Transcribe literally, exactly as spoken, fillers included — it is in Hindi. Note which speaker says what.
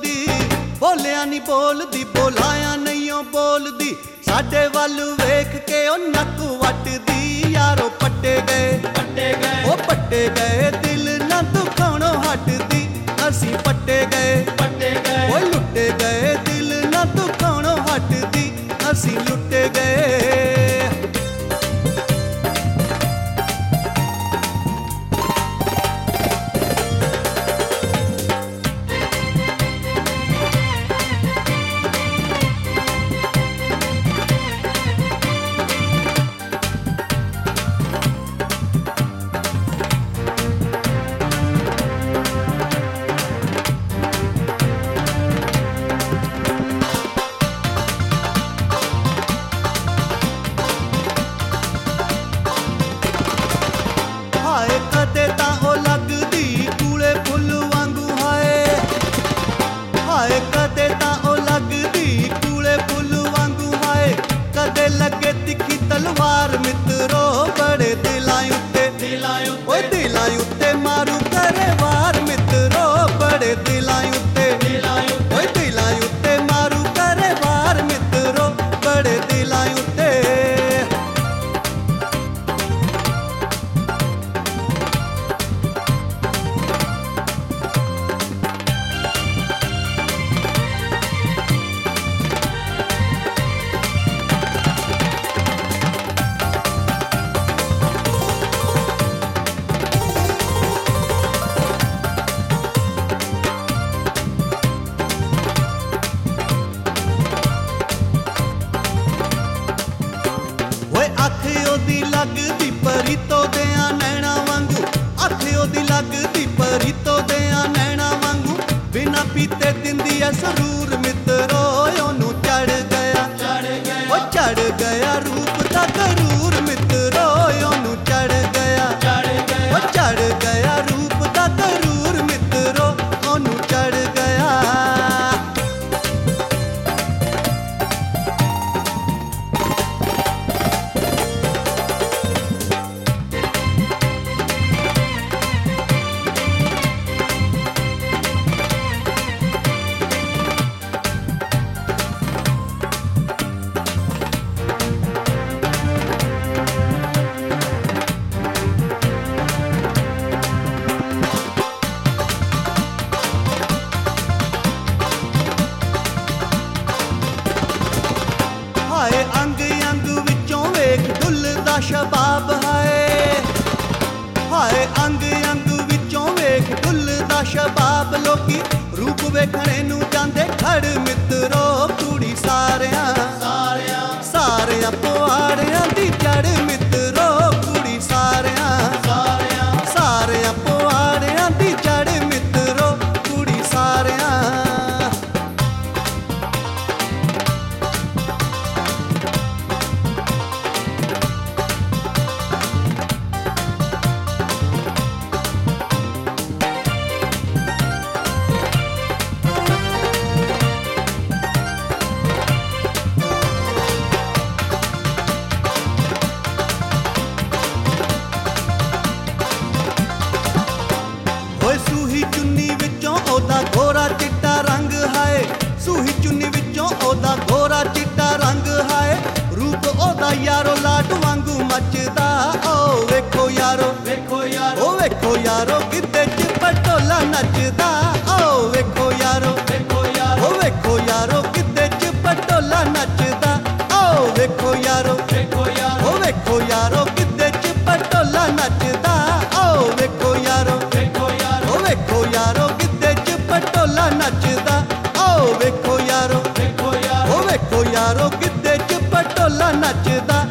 Speaker 1: बोलदी, बोलिया नी बोलदी, बोलाया नहीं ओ बोलदी। साडे वल वेख के ओ नक वटदी, यारो पट्टे गए
Speaker 2: पट्टे गए
Speaker 1: ओ पट्टे गए, दिल ना दुखाणों हटदी। असी पट्टे गए
Speaker 2: पट्टे गए
Speaker 1: ओ लुटे गए, दिल ना दुखाणों हटदी। असी लुटे गए। हाय कदे तां ओ लगदी कूले फुल वांगू, हाय हाय कदे तां ओ लगदी कूले फुल वांगू। हाय कदे लगे तिखी तलवार मित्रो, बड़े दिलां उत्ते
Speaker 2: दिलां
Speaker 1: ओए दिलां उत्ते मारू करे वार मित्रो, बड़े दिलां उत्ते
Speaker 2: दिलां
Speaker 1: ओए दिलां उत्ते मारू करे वार मित्रो, बड़े दिलां उत्ते। ओए अख ओदी लगदी परीतो देआं नैना वांगू, अख ओदी लगदी परीतो देआं नैना वांगू। बिना पीते दिंदी ऐ सरूर मित्रो, ओनू चढ़ गया
Speaker 2: चढ़ गया
Speaker 1: ओ चढ़ गया रूप दा गरूर मित्रो, ओनू चढ़ गया
Speaker 2: चढ़ गया
Speaker 1: ओ चढ़ गया रूप दा गरूर मित्रो, ओनू चढ़ गया। हाय अंग अंग विचों वेख डुलदा शबाब, हाय हाय अंग अंग विचों वेख डुलदा शबाब। लोकी रूप वेखणे नू जांदे खड़ मित्रो, कुड़ी सारियां
Speaker 2: सारियां
Speaker 1: सारियां पुआड़ियां दी जड़ मित्रो, कुड़ी सारियां
Speaker 2: सारियां
Speaker 1: सारियां पुआड़ियां दी जड़ मित्रो, कुड़ी सारियां। ओए सूही चुन्नी विचों ओदा गोरा चिट्टा रंग, हाय सूही चुन्नी विचों ओदा गोरा चिट्टा रंग। हाय रूप ओदा यारो लाट वांगू मचदा, ओ वेखो यारो
Speaker 2: देखो यार
Speaker 1: ओ वेखो यारो गिद्दे च पटोला नचदा। ओ वेखो यारो
Speaker 2: देखो यार
Speaker 1: ओ वेखो यारो गिद्दे च पटोला नचदा। ओ वेखो यारो
Speaker 2: देखो यार
Speaker 1: ओ वेखो यारो गिद्दे च पटोला नचदा। ओ वेखो यारो
Speaker 2: देखो यार
Speaker 1: ओ वेखो यारो गिद्दे च पटोला नचदा। ओ वेखो यारो
Speaker 2: देखो यार
Speaker 1: ओ वेखो यारो गिद्दे च पटोला नचदा।